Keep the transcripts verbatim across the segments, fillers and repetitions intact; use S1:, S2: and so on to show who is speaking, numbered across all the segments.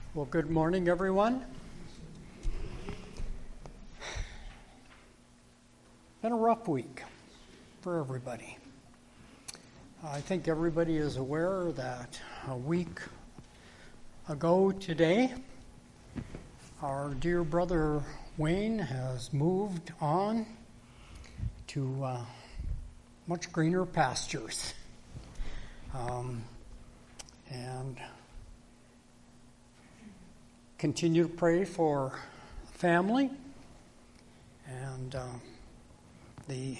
S1: Well, good morning, everyone. Been a rough week for everybody. I think everybody is aware that a week ago today, our dear brother Wayne has moved on to uh, much greener pastures. Um, and continue to pray for family and uh, the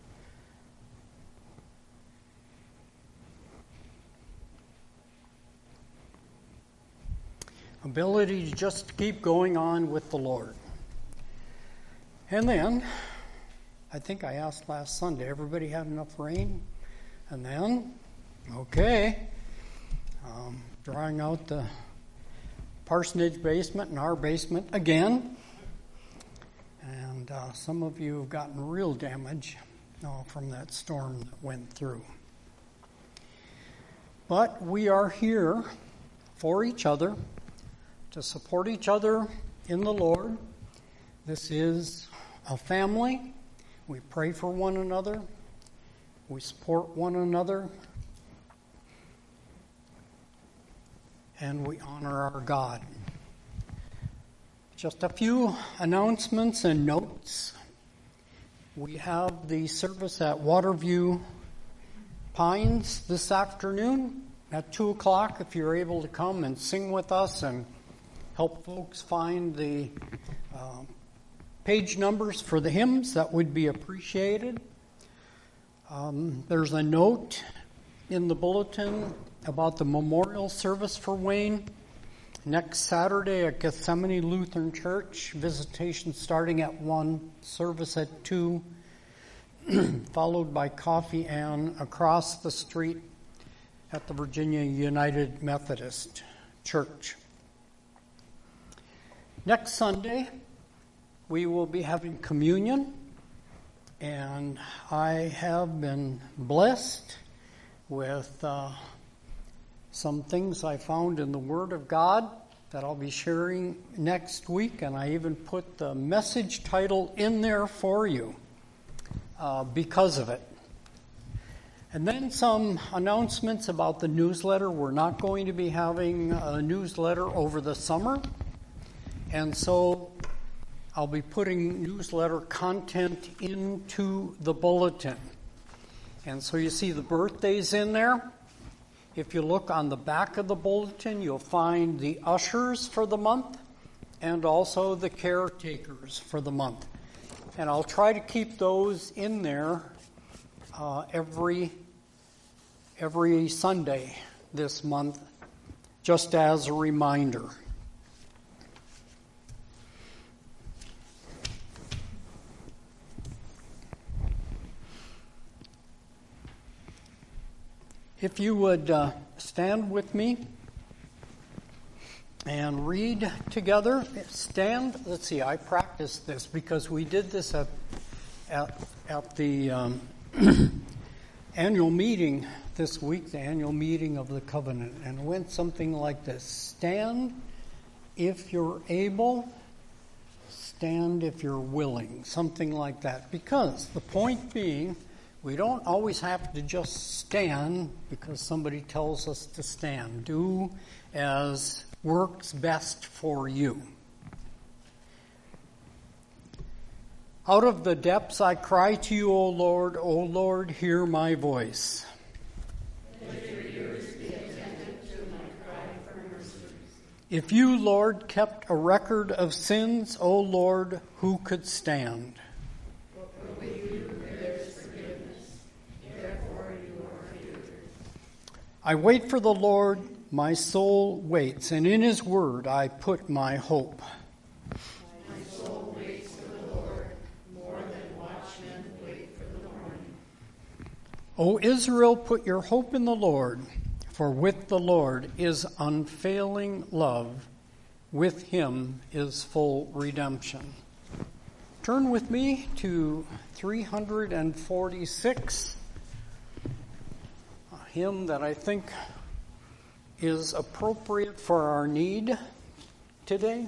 S1: ability to just keep going on with the Lord. And then, I think I asked last Sunday, everybody had enough rain? And then, okay, um, drawing out the parsonage basement and our basement again. And uh, some of you have gotten real damage uh, from that storm that went through. But we are here for each other, to support each other in the Lord. This is a family. We pray for one another. We support one another. And we honor our God. Just a few announcements and notes. We have the service at Waterview Pines this afternoon at two o'clock. If you're able to come and sing with us and help folks find the uh, page numbers for the hymns, that would be appreciated. Um, there's a note in the bulletin about the memorial service for Wayne next Saturday at Gethsemane Lutheran Church. Visitation starting at one, service at two, followed by coffee and across the street at the Virginia United Methodist Church. Next Sunday, we will be having communion, and I have been blessed with uh, some things I found in the Word of God that I'll be sharing next week, and I even put the message title in there for you uh, because of it. And then some announcements about the newsletter. We're not going to be having a newsletter over the summer, and so I'll be putting newsletter content into the bulletin. And so you see the birthdays in there. If you look on the back of the bulletin, you'll find the ushers for the month and also the caretakers for the month. And I'll try to keep those in there uh, every every Sunday this month, just as a reminder. If you would uh, stand with me and read together. Stand. Let's see, I practiced this because we did this at at, at the um, annual meeting this week, the annual meeting of the covenant, and it went something like this. Stand if you're able, stand if you're willing, something like that. Because the point being, we don't always have to just stand because somebody tells us to stand. Do as works best for you. Out of the depths I cry to you, O Lord. O Lord, hear my voice.
S2: Let your ears be attentive to my cry for mercy.
S1: If you, Lord, kept a record of sins, O Lord, who could stand? I wait for the Lord, my soul waits, and in his word I put my hope.
S2: My soul waits for the Lord, more than watchmen wait for the morning.
S1: O Israel, put your hope in the Lord, for with the Lord is unfailing love. With him is full redemption. Turn with me to three forty-six. Hymn that I think is appropriate for our need. today?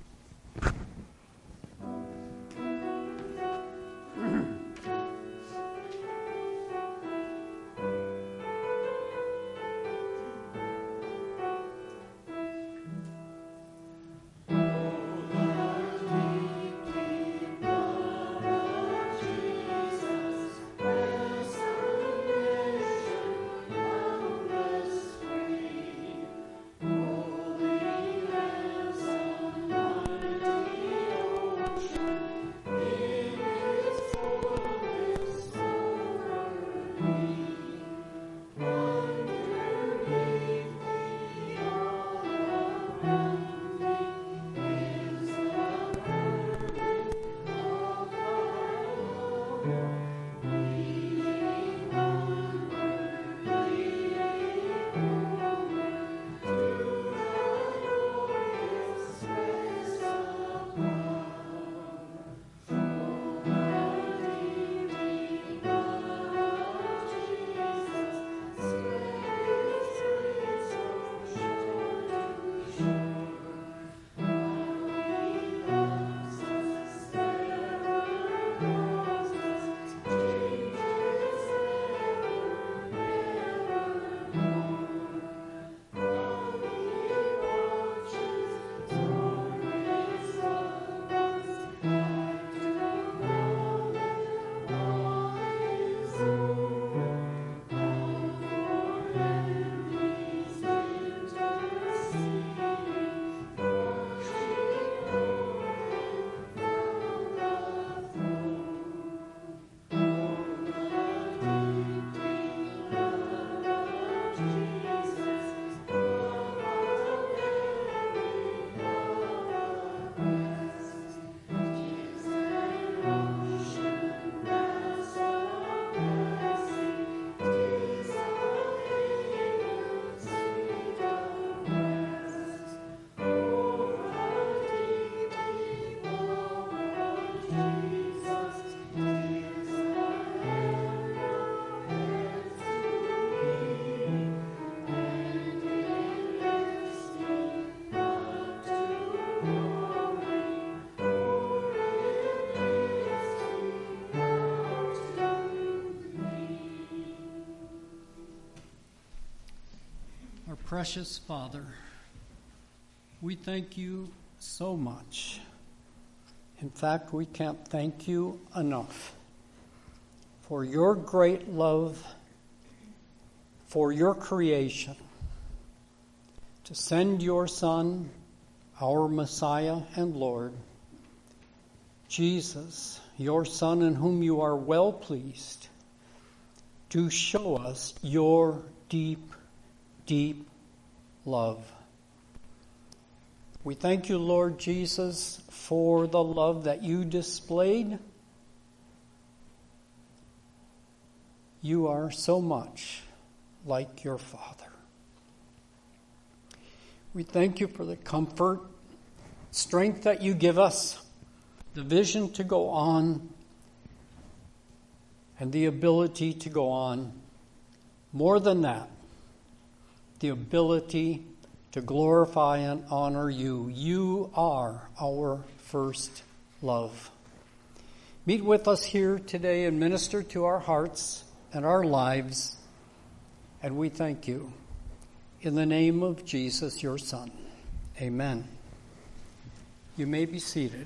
S1: Precious Father, we thank you so much. In fact, we can't thank you enough for your great love for your creation, to send your Son, our Messiah and Lord, Jesus, your Son in whom you are well pleased, to show us your deep, deep love. We thank you, Lord Jesus, for the love that you displayed. You are so much like your Father. We thank you for the comfort, strength that you give us, the vision to go on, and the ability to go on. More than that, the ability to glorify and honor you. You are our first love. Meet with us here today and minister to our hearts and our lives, and we thank you. In the name of Jesus, your Son. Amen. You may be seated.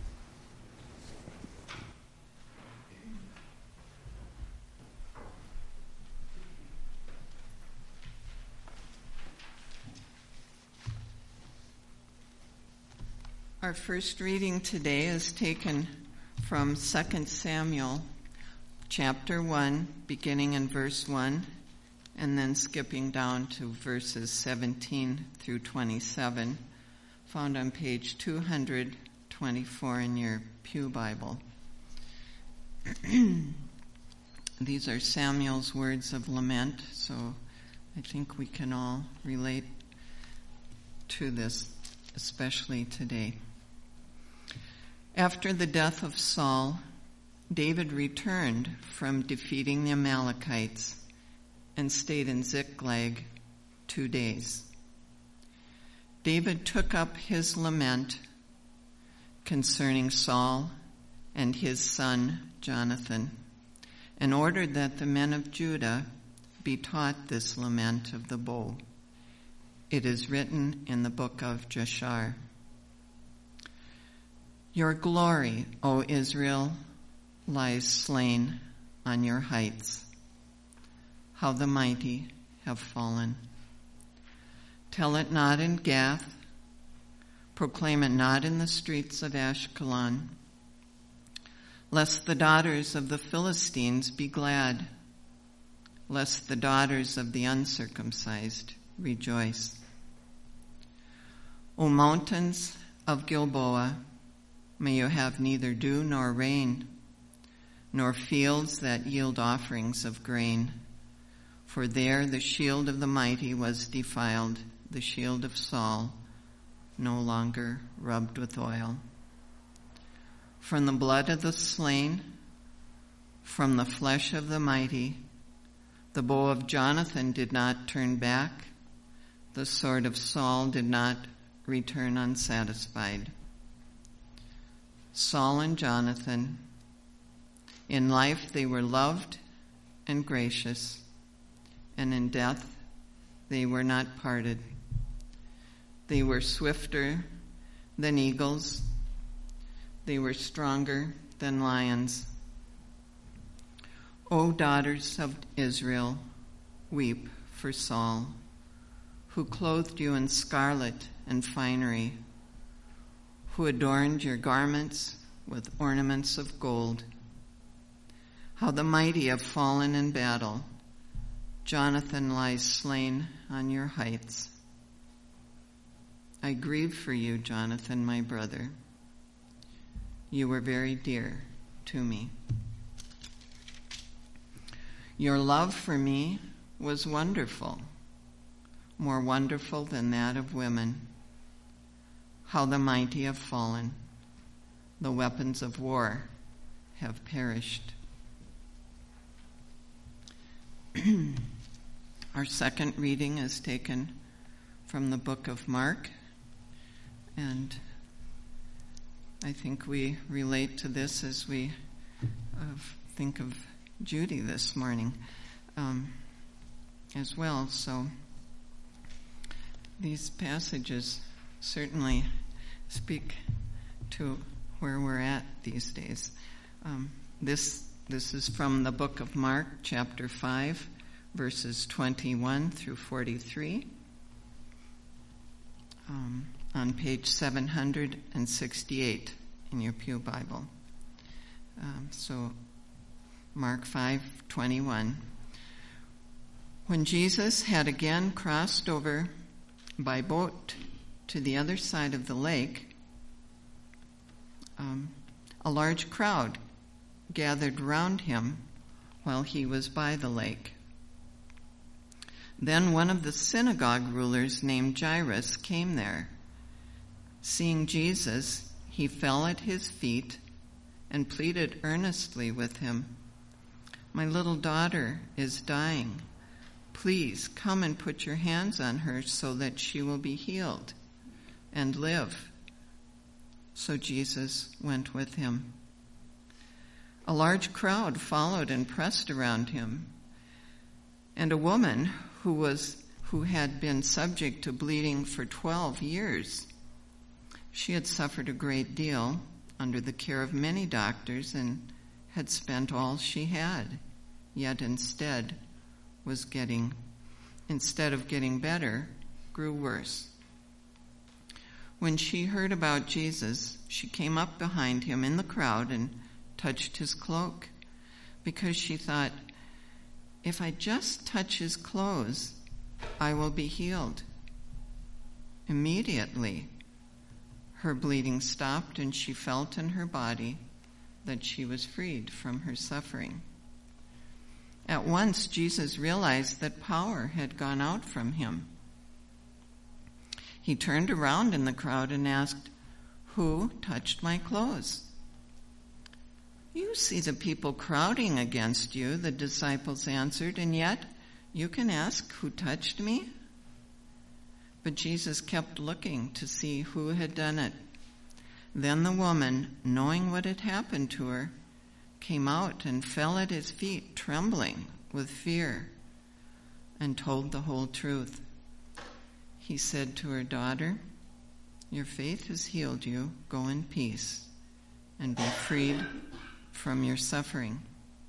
S2: Our first reading today is taken from Second Samuel, chapter one, beginning in verse one, and then skipping down to verses seventeen through twenty-seven, found on page two hundred twenty-four in your Pew Bible. These are Samuel's words of lament, so I think we can all relate to this, especially today. After the death of Saul, David returned from defeating the Amalekites and stayed in Ziklag two days. David took up his lament concerning Saul and his son Jonathan, and ordered that the men of Judah be taught this lament of the bow. It is written in the book of Jashar. Your glory, O Israel, lies slain on your heights. How the mighty have fallen. Tell it not in Gath, proclaim it not in the streets of Ashkelon, lest the daughters of the Philistines be glad, lest the daughters of the uncircumcised rejoice. O mountains of Gilboa, may you have neither dew nor rain, nor fields that yield offerings of grain. For there the shield of the mighty was defiled, the shield of Saul, no longer rubbed with oil. From the blood of the slain, from the flesh of the mighty, the bow of Jonathan did not turn back, the sword of Saul did not return unsatisfied. Saul and Jonathan, in life they were loved and gracious, and in death they were not parted. They were swifter than eagles. They were stronger than lions. O daughters of Israel, weep for Saul, who clothed you in scarlet and finery, who adorned your garments with ornaments of gold. How the mighty have fallen in battle. Jonathan lies slain on your heights. I grieve for you, Jonathan, my brother. You were very dear to me. Your love for me was wonderful, more wonderful than that of women. How the mighty have fallen. The weapons of war have perished. Our second reading is taken from the book of Mark, and I think we relate to this as we uh, think of Judy this morning um, as well. So these passages certainly speak to where we're at these days. Um, this this is from the book of Mark, chapter five, verses twenty-one through forty-three, um, on page seven hundred sixty-eight in your Pew Bible. Um, so, Mark five twenty-one. When Jesus had again crossed over by boat to the other side of the lake, um, a large crowd gathered round him while he was by the lake. Then one of the synagogue rulers named Jairus came there. Seeing Jesus, he fell at his feet and pleaded earnestly with him, "My little daughter is dying. Please come and put your hands on her so that she will be healed and live." So Jesus went with him. A large crowd followed and pressed around him, and a woman who was who had been subject to bleeding for twelve years. She had suffered a great deal under the care of many doctors and had spent all she had, yet instead was getting, instead of getting better, grew worse. When she heard about Jesus, she came up behind him in the crowd and touched his cloak, because she thought, if I just touch his clothes, I will be healed. Immediately, her bleeding stopped, and she felt in her body that she was freed from her suffering. At once, Jesus realized that power had gone out from him. He turned around in the crowd and asked, "Who touched my clothes?" "You see the people crowding against you," the disciples answered, "and yet you can ask, 'Who touched me?'" But Jesus kept looking to see who had done it. Then the woman, knowing what had happened to her, came out and fell at his feet, trembling with fear, and told the whole truth. He said to her, "Daughter, your faith has healed you. Go in peace and be freed from your suffering."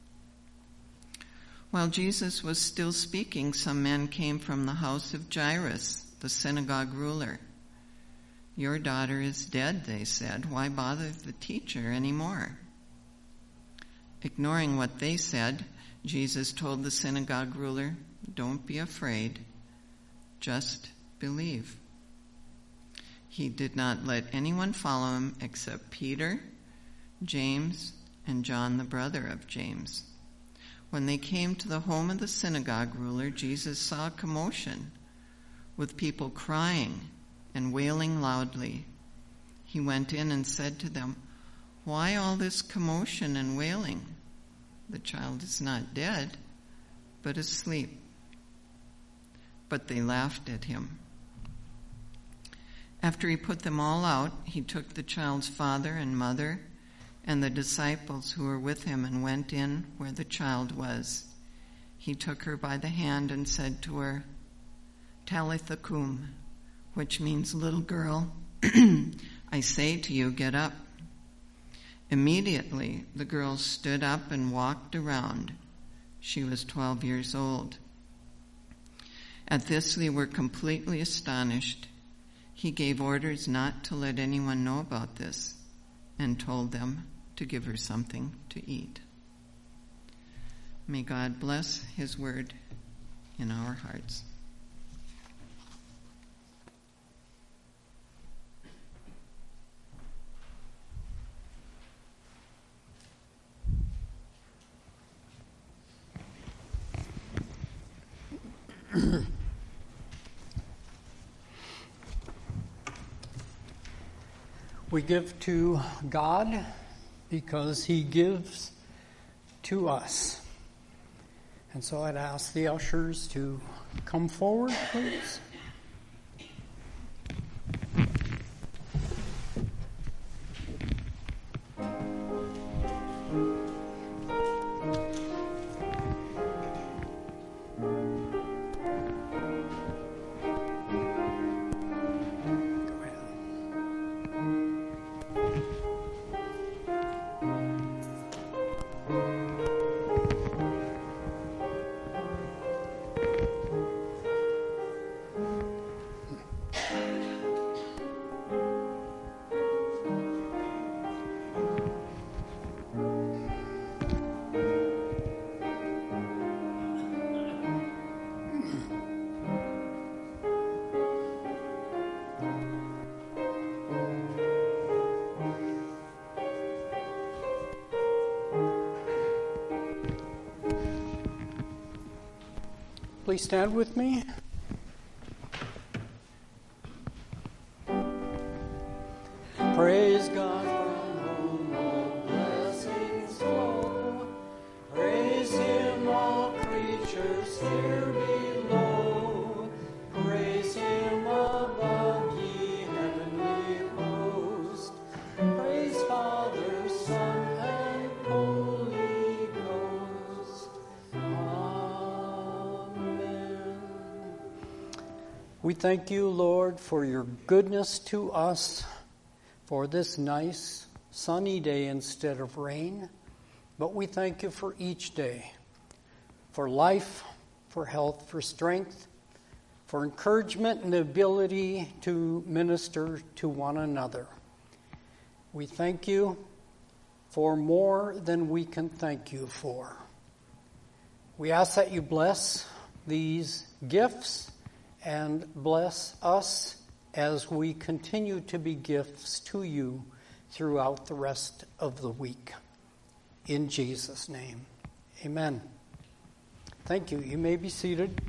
S2: While Jesus was still speaking, some men came from the house of Jairus, the synagogue ruler. "Your daughter is dead," they said. "Why bother the teacher anymore?" Ignoring what they said, Jesus told the synagogue ruler, "Don't be afraid, just believe." He did not let anyone follow him except Peter, James, and John, the brother of James. When they came to the home of the synagogue ruler, Jesus saw a commotion with people crying and wailing loudly. He went in and said to them, "Why all this commotion and wailing? The child is not dead, but asleep." But they laughed at him. After he put them all out, he took the child's father and mother and the disciples who were with him and went in where the child was. He took her by the hand and said to her, "Talitha cum," which means, "Little girl, I say to you, get up." Immediately the girl stood up and walked around. She was twelve years old. At this they were completely astonished. He gave orders not to let anyone know about this and told them to give her something to eat. May God bless his word in our hearts.
S1: We give to God because he gives to us. And so I'd ask the ushers to come forward, please. Please stand with me. Praise God from whom all blessings flow. Praise him, all creatures here below. Praise him above, ye heavenly host. Praise Father, Son, and Holy Ghost. We thank you, Lord, for your goodness to us, for this nice sunny day instead of rain. But we thank you for each day, for life, for health, for strength, for encouragement and the ability to minister to one another. We thank you for more than we can thank you for. We ask that you bless these gifts and bless us as we continue to be gifts to you throughout the rest of the week. In Jesus' name, amen. Thank you. You may be seated.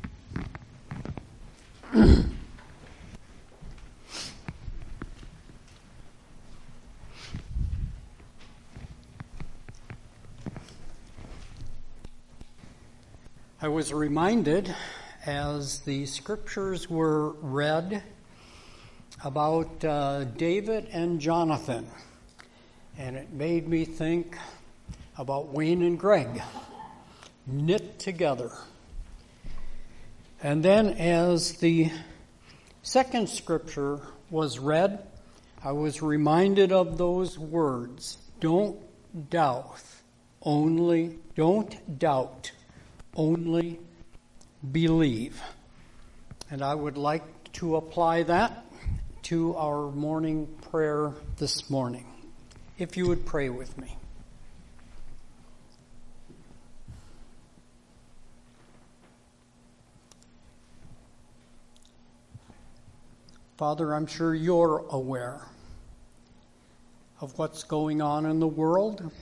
S1: I was reminded as the scriptures were read about uh, David and Jonathan, and it made me think about Wayne and Greg knit together. And then as the second scripture was read, I was reminded of those words, don't doubt, only, don't doubt, only believe. And I would like to apply that to our morning prayer this morning. If you would pray with me. Father, I'm sure you're aware of what's going on in the world,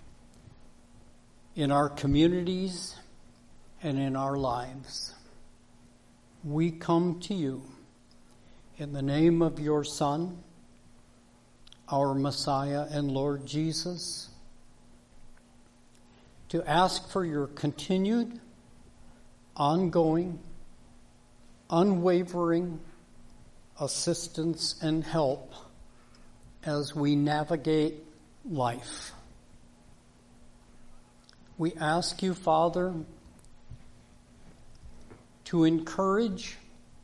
S1: in our communities, and in our lives. We come to you in the name of your Son, our Messiah and Lord Jesus, to ask for your continued, ongoing, unwavering assistance and help as we navigate life. We ask you, Father, to encourage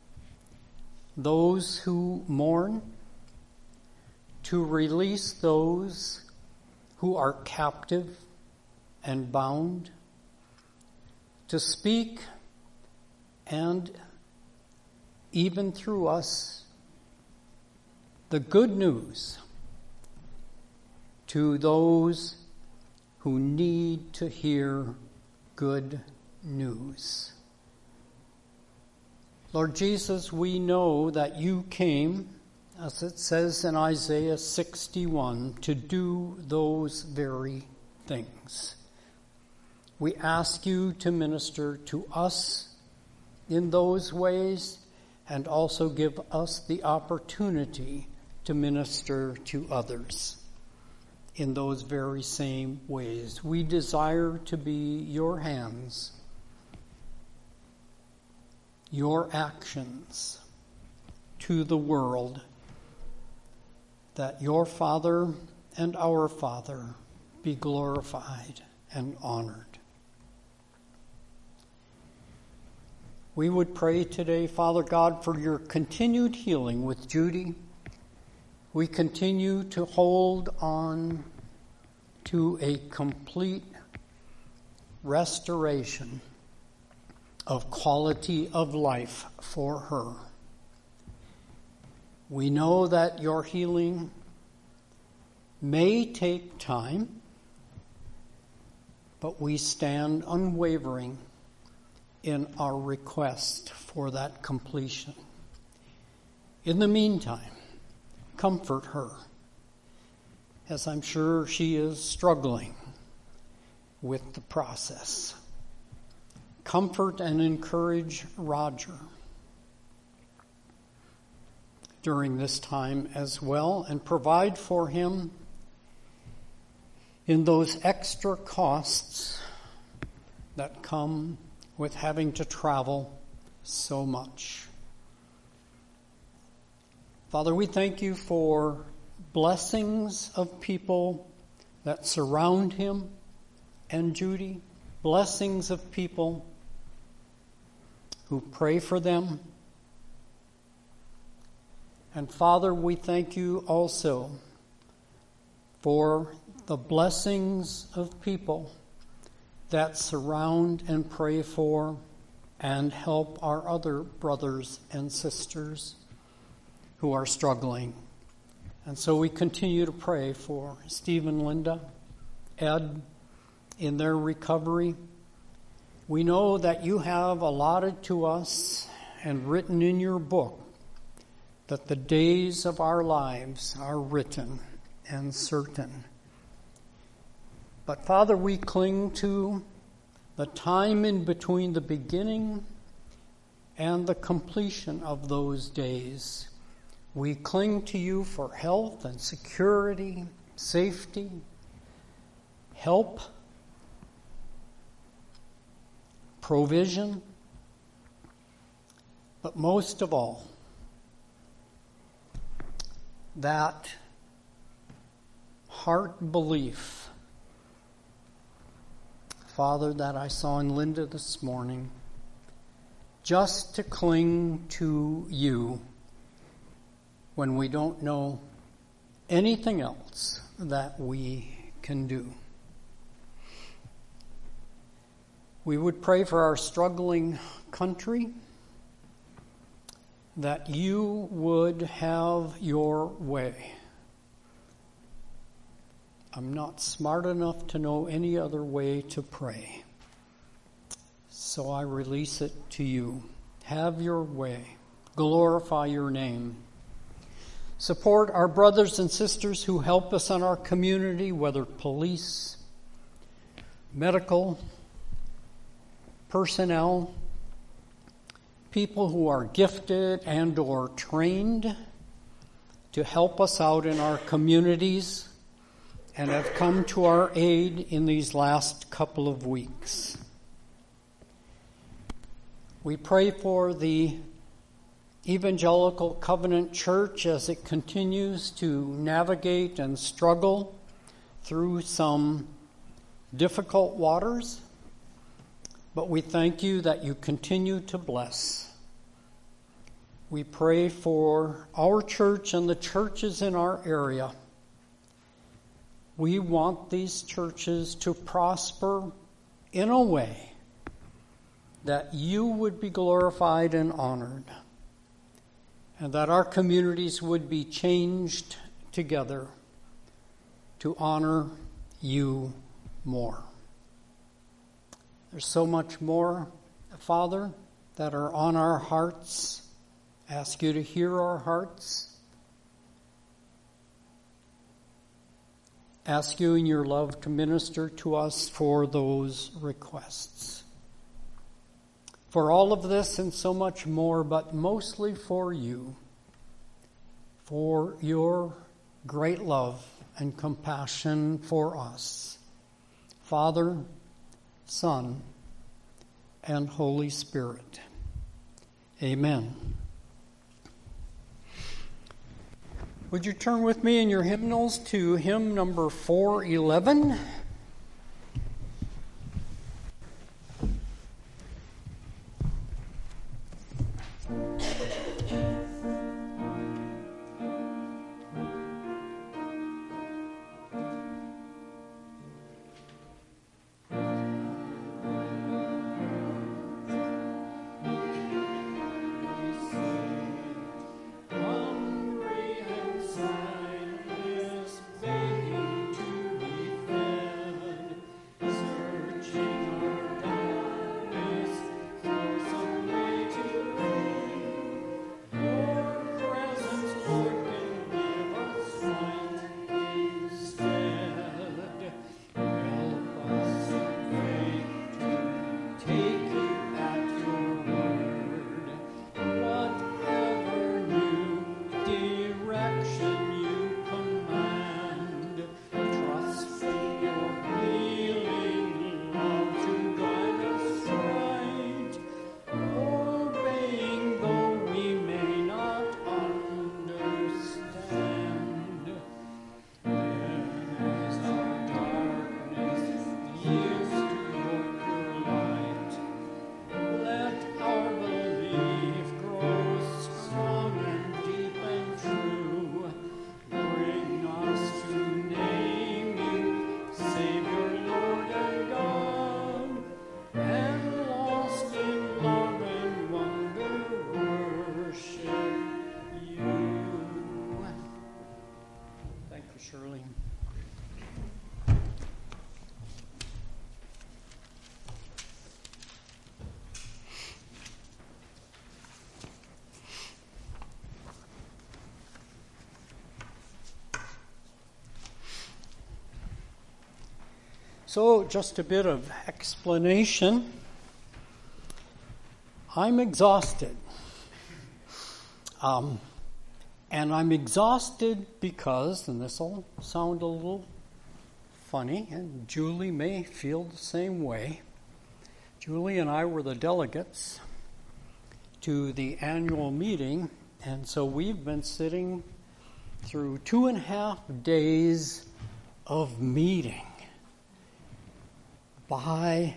S1: those who mourn, to release those who are captive and bound, to speak and even through us the good news to those who need to hear good news. Lord Jesus, we know that you came, as it says in Isaiah sixty-one, to do those very things. We ask you to minister to us in those ways and also give us the opportunity to minister to others in those very same ways. We desire to be your hands, your actions to the world, that your Father and our Father be glorified and honored. We would pray today, Father God, for your continued healing with Judy. We continue to hold on to a complete restoration of quality of life for her. We know that your healing may take time, but we stand unwavering in our request for that completion. In the meantime, comfort her, as I'm sure she is struggling with the process. Comfort and encourage Roger during this time as well, and provide for him in those extra costs that come with having to travel so much. Father, we thank you for blessings of people that surround him and Judy, blessings of people who pray for them. And Father, we thank you also for the blessings of people that surround and pray for and help our other brothers and sisters who are struggling. And so we continue to pray for Steve and Linda, Ed, in their recovery. We know that you have allotted to us and written in your book that the days of our lives are written and certain. But Father, we cling to the time in between the beginning and the completion of those days. We cling to you for health and security, safety, help, provision. But most of all, that heart belief, Father, that I saw in Linda this morning, just to cling to you when we don't know anything else that we can do. We would pray for our struggling country, that you would have your way. I'm not smart enough to know any other way to pray, so I release it to you. Have your way. Glorify your name. Support our brothers and sisters who help us in our community, whether police, medical personnel, people who are gifted and or trained to help us out in our communities and have come to our aid in these last couple of weeks. We pray for the Evangelical Covenant Church as it continues to navigate and struggle through some difficult waters. But we thank you that you continue to bless. We pray for our church and the churches in our area. We want these churches to prosper in a way that you would be glorified and honored, and that our communities would be changed together to honor you more. There's so much more, Father, that are on our hearts. Ask you to hear our hearts. Ask you in your love to minister to us for those requests. For all of this and so much more, but mostly for you, for your great love and compassion for us. Father, Son, and Holy Spirit. Amen. Would you turn with me in your hymnals to hymn number four eleven? Shirley. So, just a bit of explanation. I'm exhausted. Um, And I'm exhausted because, and this will sound a little funny, and Julie may feel the same way. Julie and I were the delegates to the annual meeting, and so we've been sitting through two and a half days of meeting by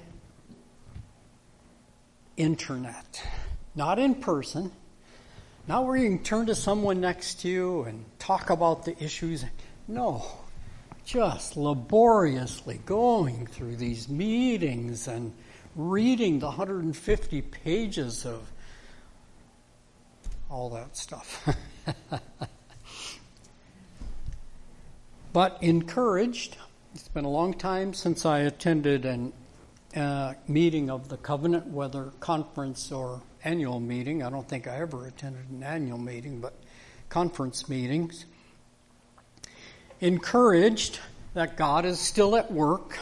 S1: internet, not in person, not where you can turn to someone next to you and talk about the issues. No, just laboriously going through these meetings and reading the one hundred fifty pages of all that stuff. But encouraged. It's been a long time since I attended an uh, meeting of the Covenant, whether conference or annual meeting. I don't think I ever attended an annual meeting, but conference meetings. Encouraged that God is still at work.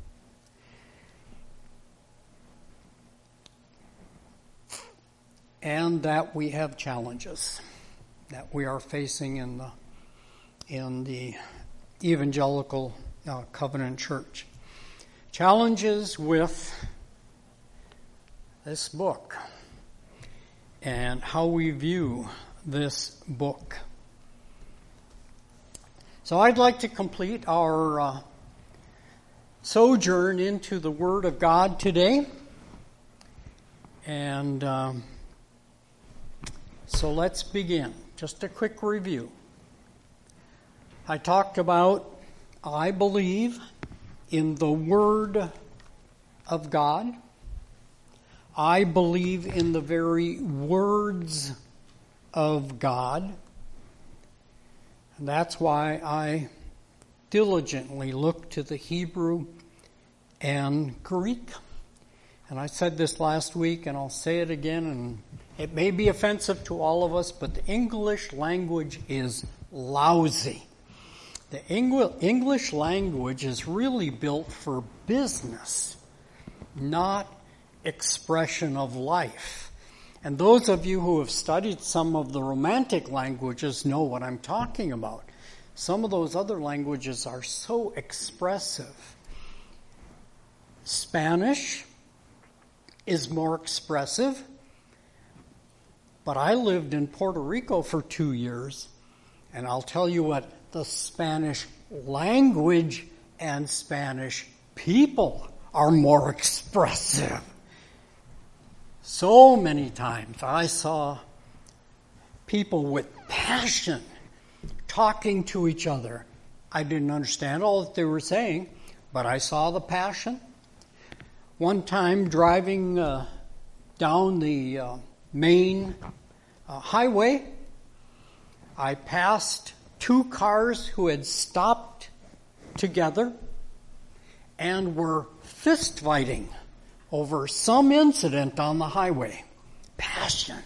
S1: And that we have challenges that we are facing in the in the evangelical uh, covenant church. Challenges with this book and how we view this book. So I'd like to complete our uh, sojourn into the Word of God today. And um, so let's begin. Just a quick review. I talked about, I believe in the Word of God. I believe in the very words of God. And that's why I diligently look to the Hebrew and Greek. And I said this last week, and I'll say it again, and it may be offensive to all of us, but the English language is lousy. The English language is really built for business, not expression of life. And those of you who have studied some of the Romantic languages know what I'm talking about. Some of those other languages are so expressive. Spanish is more expressive, but I lived in Puerto Rico for two years, and I'll tell you what, the Spanish language and Spanish people are more expressive. So many times I saw people with passion talking to each other. I didn't understand all that they were saying, but I saw the passion. One time driving uh, down the uh, main uh, highway, I passed two cars who had stopped together and were fist fighting over some incident on the highway. Passion.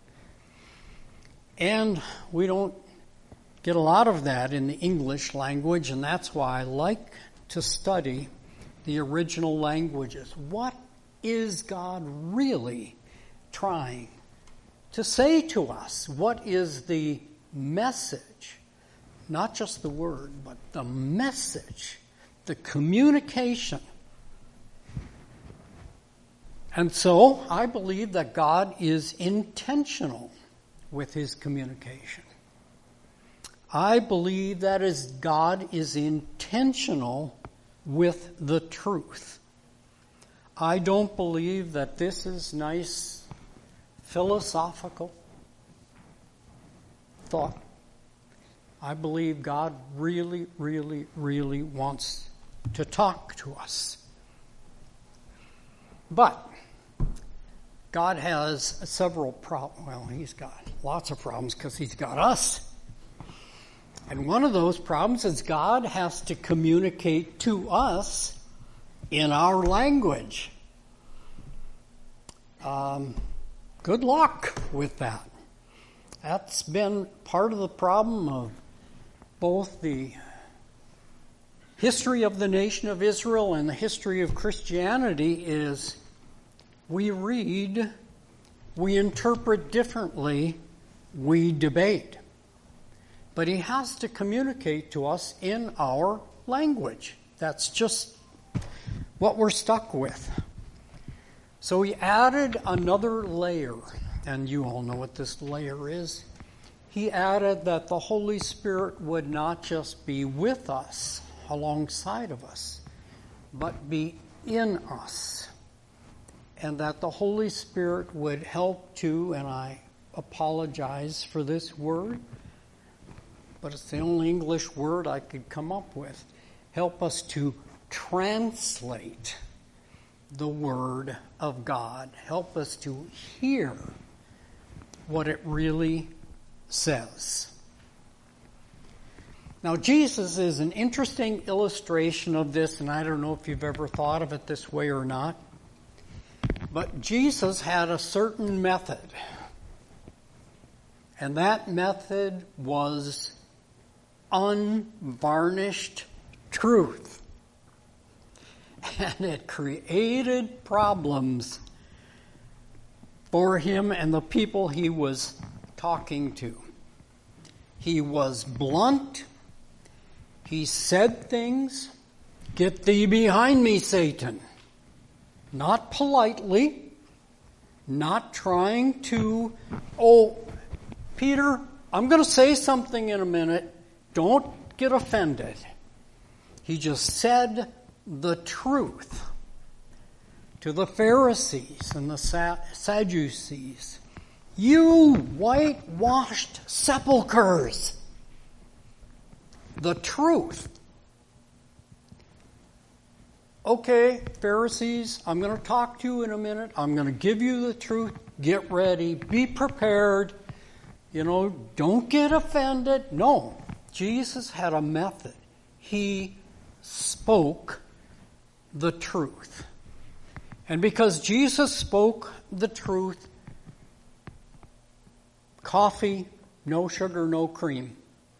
S1: And we don't get a lot of that in the English language, and that's why I like to study the original languages. What is God really trying to say to us? What is the message? Not just the word, but the message, the communication. And so I believe that God is intentional with his communication. I believe that is God is intentional with the truth. I don't believe that this is nice philosophical thought. I believe God really, really, really wants to talk to us. But God has several problems. Well, he's got lots of problems because he's got us. And one of those problems is God has to communicate to us in our language. Um, good luck with that. That's been part of the problem of both the history of the nation of Israel and the history of Christianity is we read, we interpret differently, we debate. But he has to communicate to us in our language. That's just what we're stuck with. So he added another layer and you all know what this layer is, he added that the Holy Spirit would not just be with us, alongside of us, but be in us. And that the Holy Spirit would help to, and I apologize for this word, but it's the only English word I could come up with, help us to translate the Word of God. Help us to hear what it really says. Now, Jesus is an interesting illustration of this, and I don't know if you've ever thought of it this way or not, but Jesus had a certain method, and that method was unvarnished truth. And it created problems for him and the people he was talking to. He was blunt. He said things, "Get thee behind me, Satan." Not politely, not trying to, "Oh, Peter, I'm going to say something in a minute. Don't get offended." He just said the truth to the Pharisees and the Sadducees. "You whitewashed sepulchres." The truth. "Okay, Pharisees, I'm going to talk to you in a minute. I'm going to give you the truth. Get ready. Be prepared. You know, don't get offended." No, Jesus had a method. He spoke the truth. And because Jesus spoke the truth, coffee, no sugar, no cream.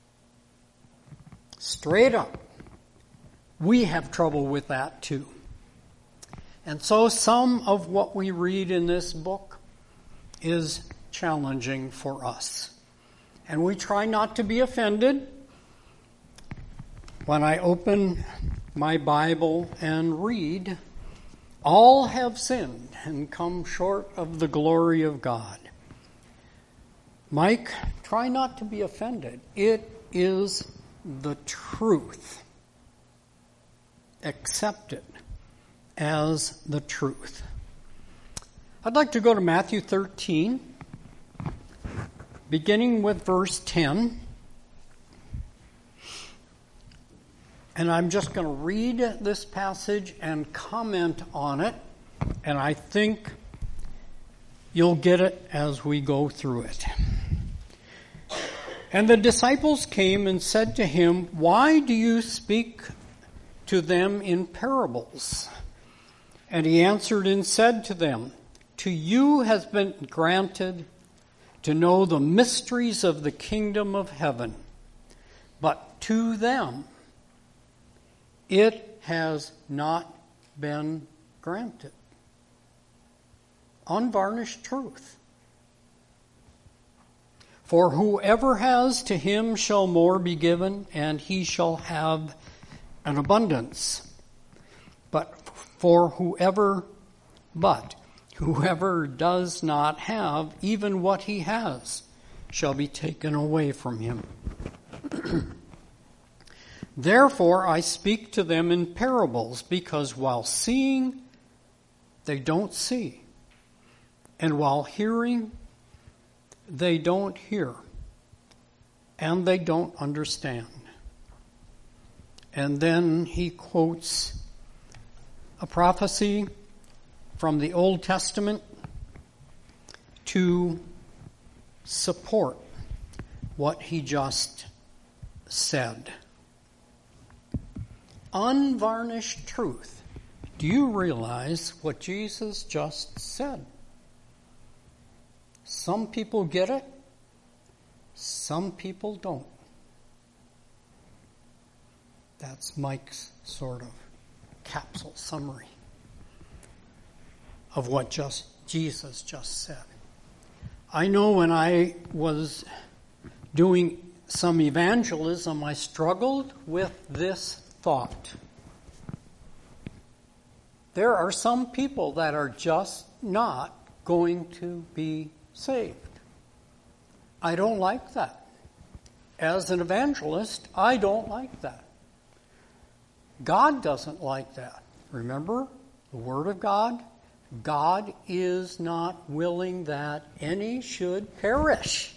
S1: Straight up. We have trouble with that too. And so some of what we read in this book is challenging for us. And we try not to be offended. When I open my Bible and read, "All have sinned and come short of the glory of God." Mike, try not to be offended. It is the truth. Accept it as the truth. I'd like to go to Matthew thirteen, beginning with verse ten. And I'm just going to read this passage and comment on it, and I think you'll get it as we go through it. "And the disciples came and said to him, 'Why do you speak to them in parables?' And he answered and said to them, 'To you has been granted to know the mysteries of the kingdom of heaven, but to them it has not been granted.'" Unvarnished truth. "For whoever has, to him shall more be given, and he shall have an abundance. But for whoever, but whoever does not have, even what he has, shall be taken away from him. Therefore I speak to them in parables, because while seeing, they don't see, and while hearing, they don't hear, and they don't understand." And then he quotes a prophecy from the Old Testament to support what he just said. Unvarnished truth. Do you realize what Jesus just said? Some people get it, some people don't. That's Mike's sort of capsule summary of what just Jesus just said. I know when I was doing some evangelism, I struggled with this thought. There are some people that are just not going to be saved. I don't like that. As an evangelist, I don't like that. God doesn't like that. Remember the Word of God? God is not willing that any should perish.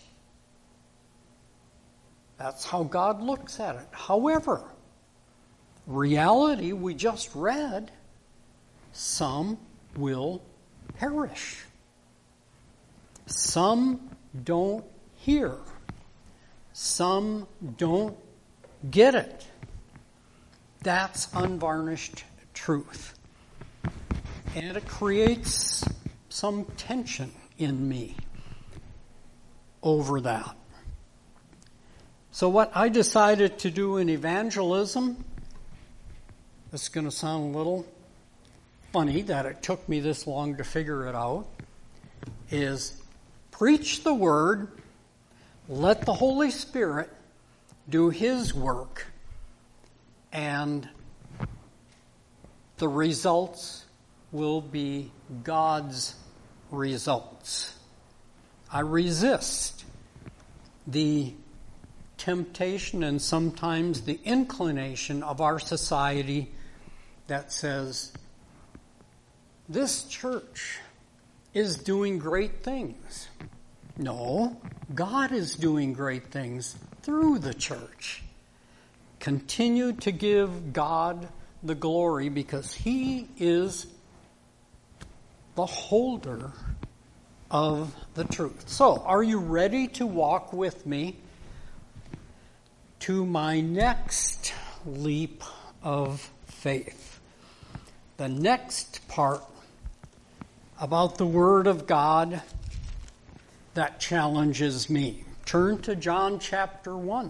S1: That's how God looks at it. However, reality we just read, some will perish. Some don't hear. Some don't get it. That's unvarnished truth. And it creates some tension in me over that. So what I decided to do in evangelism, this is going to sound a little funny that it took me this long to figure it out, is preach the word, let the Holy Spirit do His work, and the results will be God's results. I resist the temptation and sometimes the inclination of our society that says, this church is doing great things. No, God is doing great things through the church. Continue to give God the glory because He is the holder of the truth. So, are you ready to walk with me to my next leap of faith? The next part about the Word of God that challenges me. Turn to John chapter one.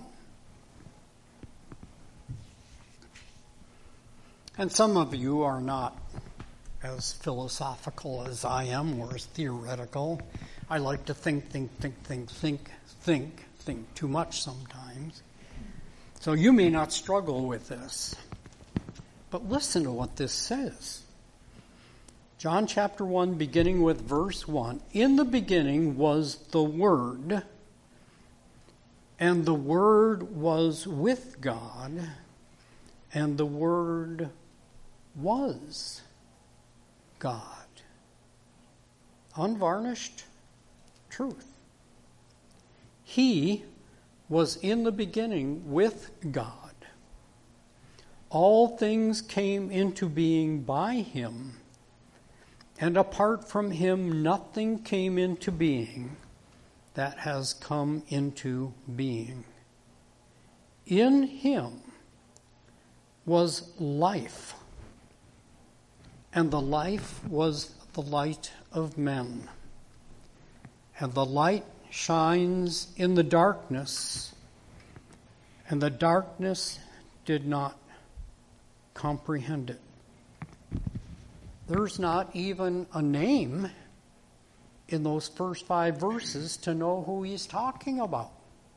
S1: And some of you are not as philosophical as I am or as theoretical. I like to think, think, think, think, think, think, think too much sometimes. So you may not struggle with this. But listen to what this says. John chapter one, beginning with verse one. In the beginning was the Word, and the Word was with God, and the Word was God. Unvarnished truth. He was in the beginning with God. All things came into being by Him, and apart from Him nothing came into being that has come into being. In Him was life, and the life was the light of men. And the light shines in the darkness, and the darkness did not comprehend it. There's not even a name in those first five verses to know who he's talking about.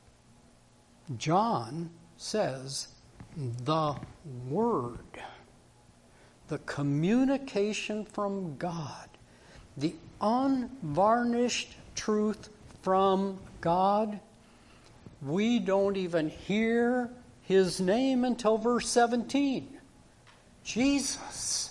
S1: John says, the Word, the communication from God, the unvarnished truth from God. We don't even hear His name until verse seventeen. Jesus.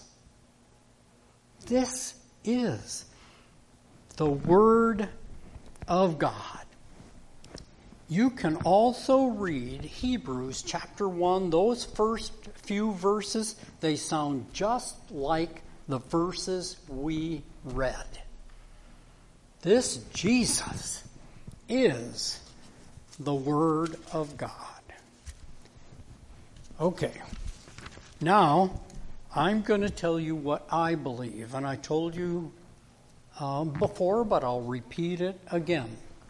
S1: This is the Word of God. You can also read Hebrews chapter one. Those first few verses, they sound just like the verses we read. This Jesus is the Word of God. Okay, now I'm going to tell you what I believe, and I told you um, before, but I'll repeat it again.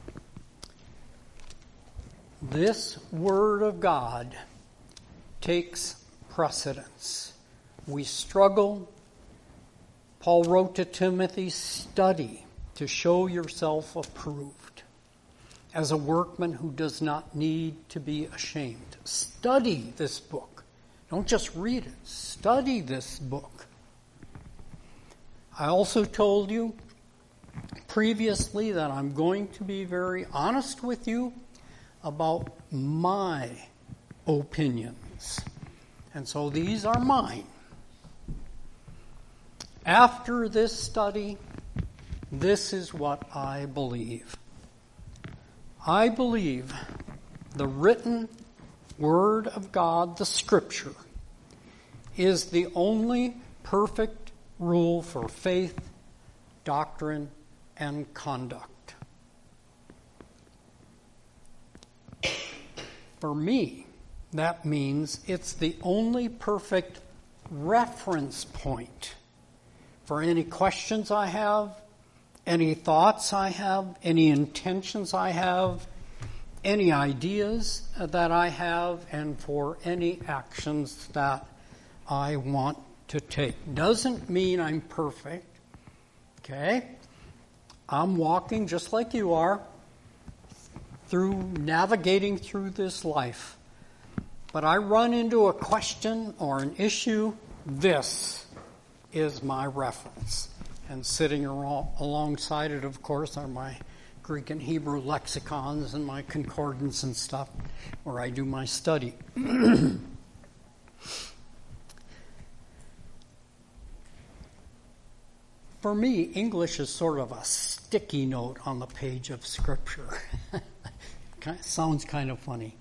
S1: This Word of God takes precedence. We struggle. Paul wrote to Timothy, study to show yourself approved as a workman who does not need to be ashamed. Study this book. Don't just read it. Study this book. I also told you previously that I'm going to be very honest with you about my opinions. And so these are mine. After this study, this is what I believe. I believe the written Word of God, the Scripture, is the only perfect rule for faith, doctrine, and conduct. For me, that means it's the only perfect reference point for any questions I have, any thoughts I have, any intentions I have, any ideas that I have, and for any actions that I want to take. Doesn't mean I'm perfect, okay? I'm walking just like you are, through navigating through this life. But I run into a question or an issue, this is my reference. And sitting al- alongside it, of course, are my Greek and Hebrew lexicons and my concordance and stuff, where I do my study. For me, English is sort of a sticky note on the page of Scripture. It sounds kind of funny.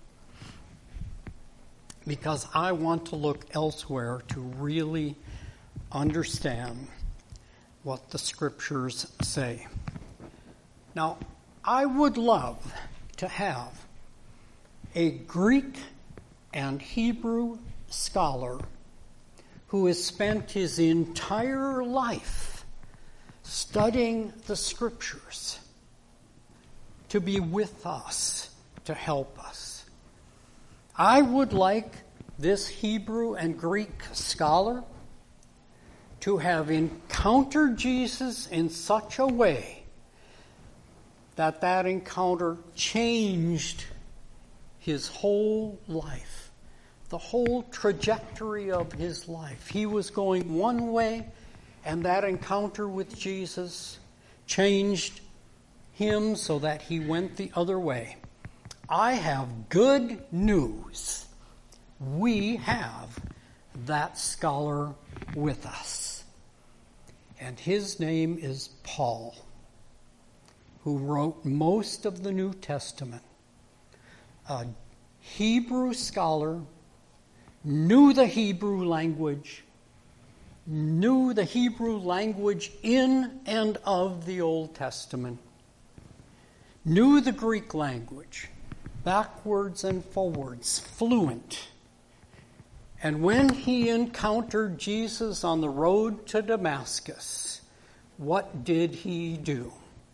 S1: Because I want to look elsewhere to really understand what the Scriptures say. Now, I would love to have a Greek and Hebrew scholar who has spent his entire life studying the Scriptures to be with us, to help us. I would like this Hebrew and Greek scholar to have encountered Jesus in such a way that that encounter changed his whole life, the whole trajectory of his life. He was going one way, and that encounter with Jesus changed him so that he went the other way. I have good news. We have that scholar with us. And his name is Paul, who wrote most of the New Testament. A Hebrew scholar, knew the Hebrew language, knew the Hebrew language in and of the Old Testament, knew the Greek language, backwards and forwards, fluent. And when he encountered Jesus on the road to Damascus, what did he do?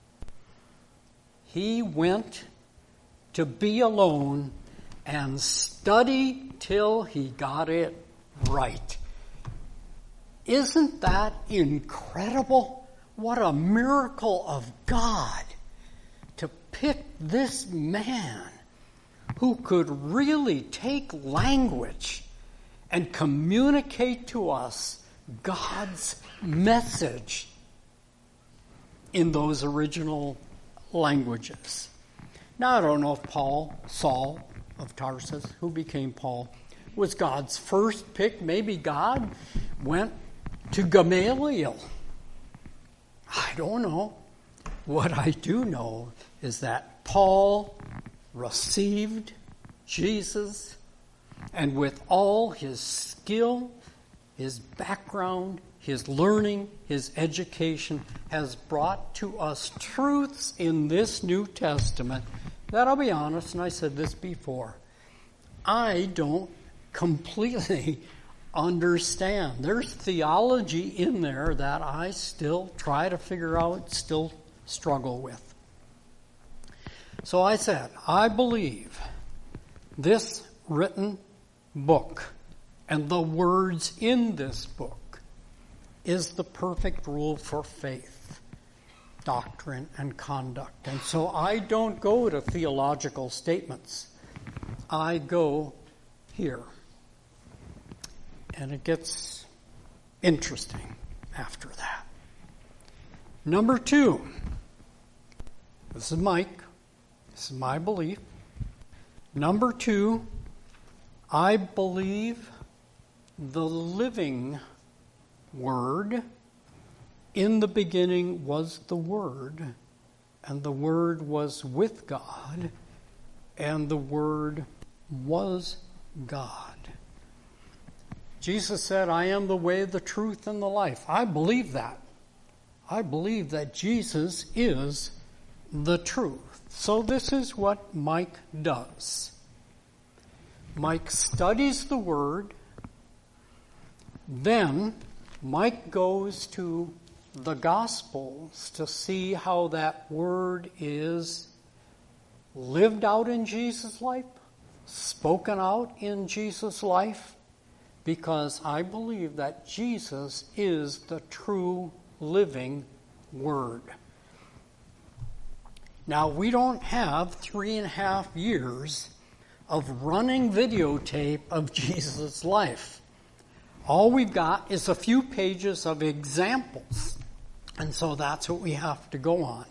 S1: He went to be alone and study till he got it right. Isn't that incredible? What a miracle of God to pick this man who could really take language and communicate to us God's message in those original languages. Now, I don't know if Paul, Saul of Tarsus, who became Paul, was God's first pick. Maybe God went to Gamaliel. I don't know. What I do know is that Paul received Jesus, and with all his skill, his background, his learning, his education, has brought to us truths in this New Testament that, I'll be honest, and I said this before, I don't completely understand. There's theology in there that I still try to figure out, still struggle with. So I said, I believe this written book and the words in this book is the perfect rule for faith, doctrine, and conduct. And so I don't go to theological statements. I go here. And it gets interesting after that. Number two, this is Mike. This is my belief. Number two, I believe the living Word. In the beginning was the Word, and the Word was with God, and the Word was God. Jesus said, I am the way, the truth, and the life. I believe that. I believe that Jesus is the truth. So this is what Mike does. Mike studies the Word. Then Mike goes to the Gospels to see how that Word is lived out in Jesus' life, spoken out in Jesus' life, because I believe that Jesus is the true living Word. Now, we don't have three and a half years of running videotape of Jesus' life. All we've got is a few pages of examples. And so that's what we have to go on.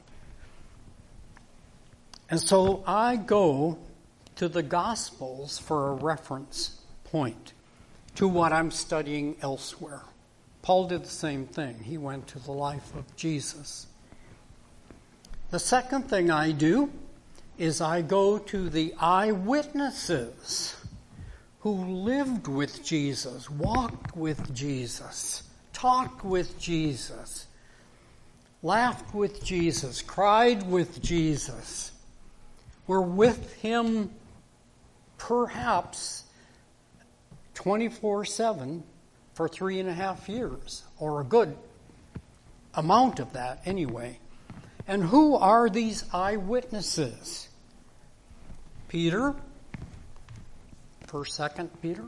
S1: And so I go to the Gospels for a reference point to what I'm studying elsewhere. Paul did the same thing. He went to the life of Jesus. The second thing I do is I go to the eyewitnesses who lived with Jesus, walked with Jesus, talked with Jesus, laughed with Jesus, cried with Jesus, were with him perhaps twenty-four seven for three and a half years, or a good amount of that anyway. And who are these eyewitnesses? Peter, First, Second Peter.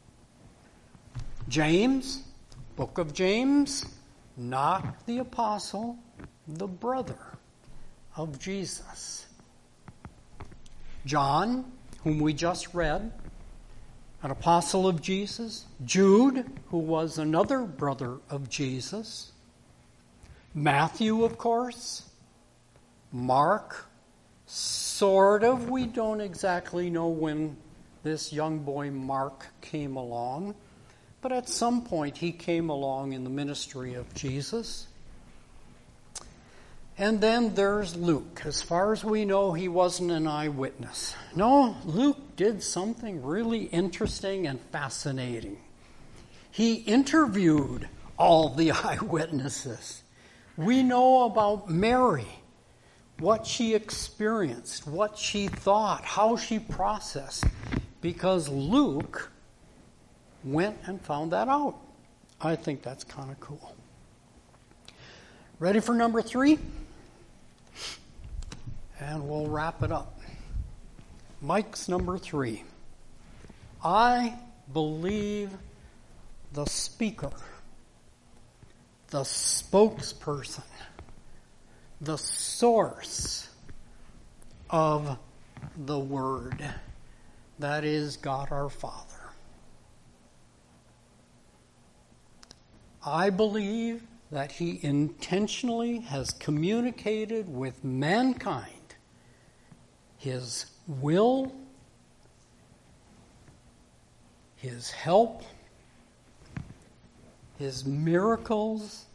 S1: James, book of James, not the apostle, the brother of Jesus. John, whom we just read, an apostle of Jesus. Jude, who was another brother of Jesus. Matthew, of course. Mark, sort of. We don't exactly know when this young boy Mark came along, but at some point he came along in the ministry of Jesus. And then there's Luke. As far as we know, he wasn't an eyewitness. No, Luke did something really interesting and fascinating. He interviewed all the eyewitnesses. We know about Mary, what she experienced, what she thought, how she processed, because Luke went and found that out. I think that's kind of cool. Ready for number three? And we'll wrap it up. Mike's number three. I believe the speaker, the spokesperson, the source of the Word, that is God our Father. I believe that He intentionally has communicated with mankind His will, His help, His miracles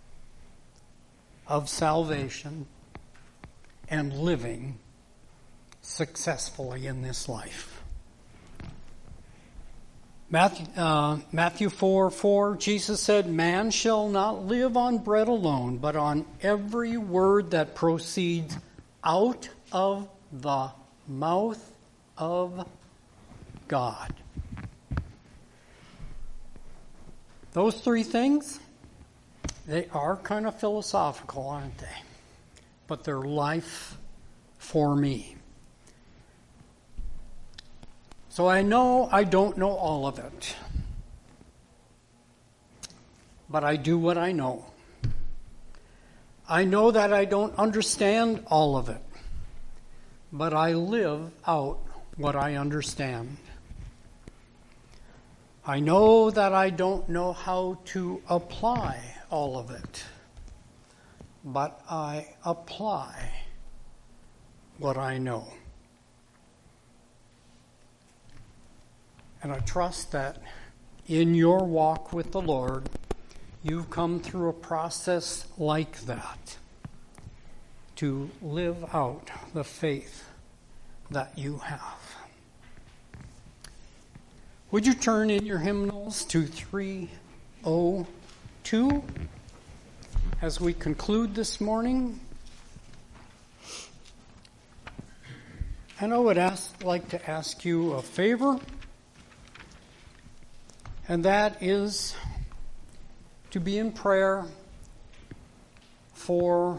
S1: of salvation, and living successfully in this life. Matthew, uh, Matthew four four, Jesus said, "Man shall not live on bread alone, but on every word that proceeds out of the mouth of God." Those three things, they are kind of philosophical, aren't they? But they're life for me. So I know I don't know all of it, but I do what I know. I know that I don't understand all of it, but I live out what I understand. I know that I don't know how to apply all of it, but I apply what I know. And I trust that in your walk with the Lord, you've come through a process like that to live out the faith that you have. Would you turn in your hymnals to three oh two as we conclude this morning? And I would ask, like to ask you a favor, and that is to be in prayer for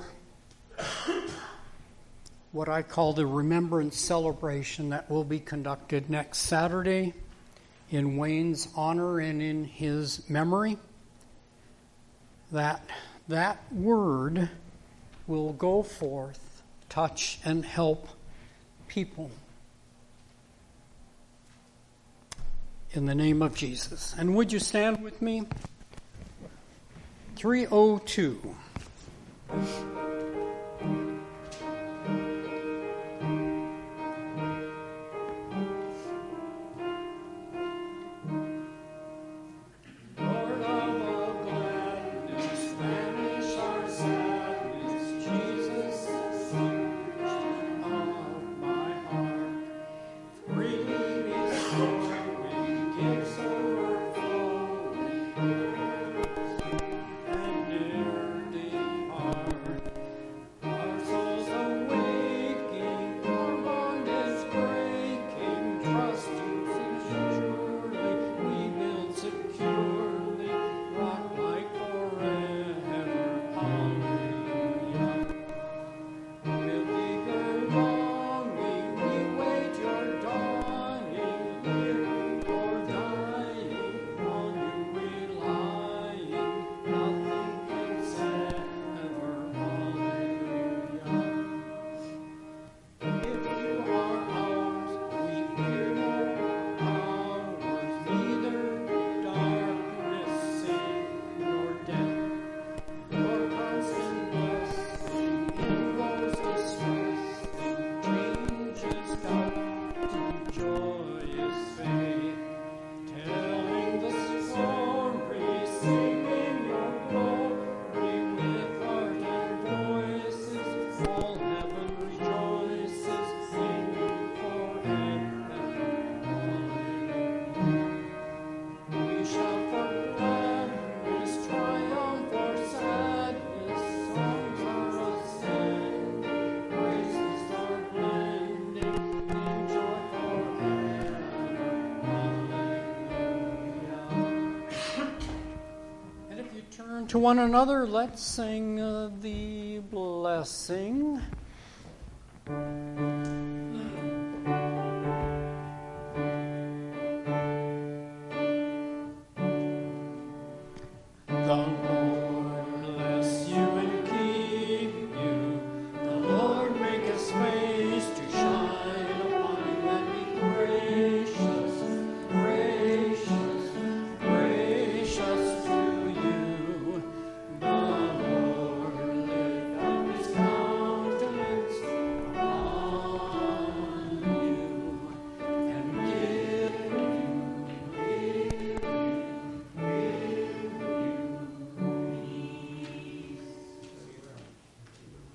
S1: what I call the remembrance celebration that will be conducted next Saturday in Wayne's honor and in his memory. That that word will go forth, touch and help people. In the name of Jesus. And would you stand with me? three oh two. To one another, let's sing uh, the blessing.